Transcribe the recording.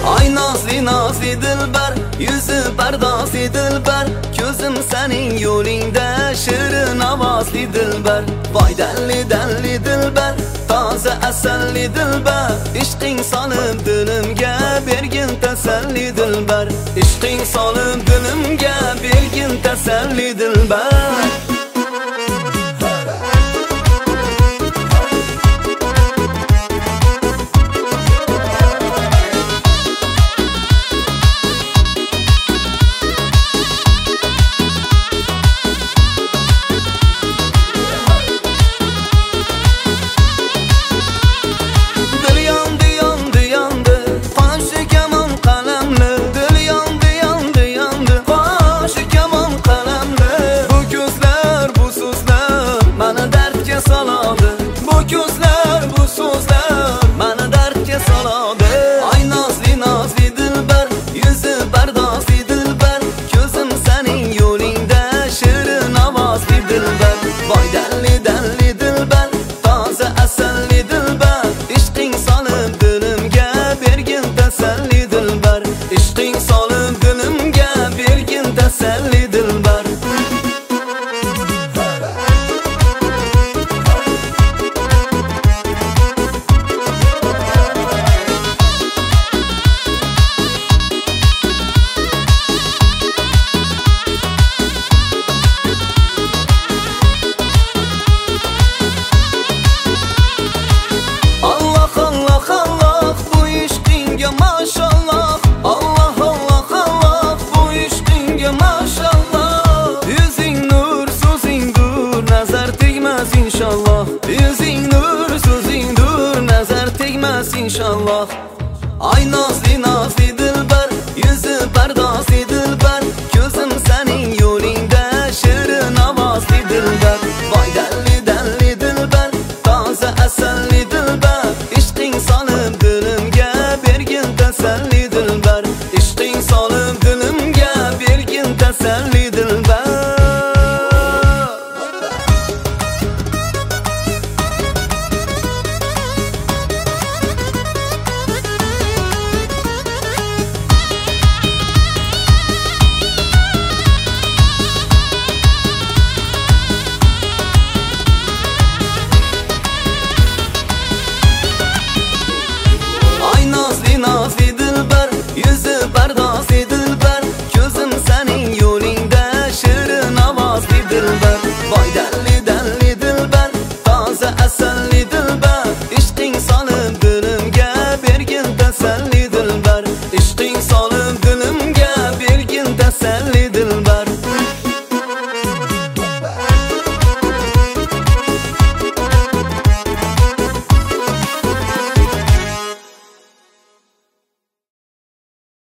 Ay nazli nazli dilbar, yüzü pardasi dilbar, ko'zim sening yo'lingda shirin ovozli dilbar. Voy dalli dalli dilbar, toza asalli dilbar, ishqing solib dilimga bergin tasalli dilbar. Ishqing solib dilimga bergin tasalli dilbar. İnşallah. Ay nazli nazli dilbar, yüzü pardasi dilbar, ko'zim sening yo'lingda shirin ovozli dilbar. Voy dalli dalli dilbar, toza asalli dilbar, ishqing solib dilimga bergin tasalli.